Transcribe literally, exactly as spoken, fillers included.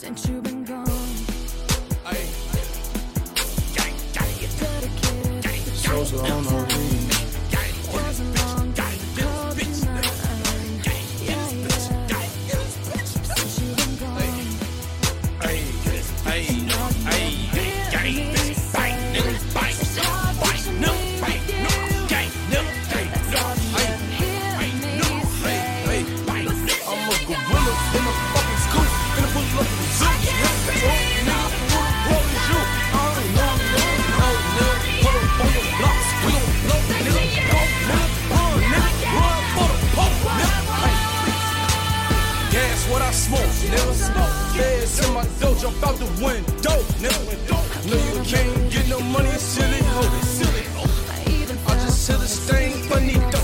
since you've been gone. Ay. Gang, gang, Dedicated gang, to gang, So on the lead. gang, wasn't long to call you mine. Yeah, yeah. Since you've been gone. ay, ay, ay, gang, bitch, bang, nigga, bang, bang, no, bang, no, gang, no, gang, no, ay, ay, no, ay, ay, bang, no. I'm a gorilla in a fucking scoop, in a pull up in the zoo. Nigga, nigga, who the roll is you? I don't know, no, no, nigga, pull up on the blocks, we gon' blow, nigga, go, nigga, run, nigga, run for the pump, nigga, ay. Gas what I smoke, nigga, feds in my dough, jump out the window, nigga, no you can't get no money, silly hoe, silly hoe. I just hit a stain, bonito.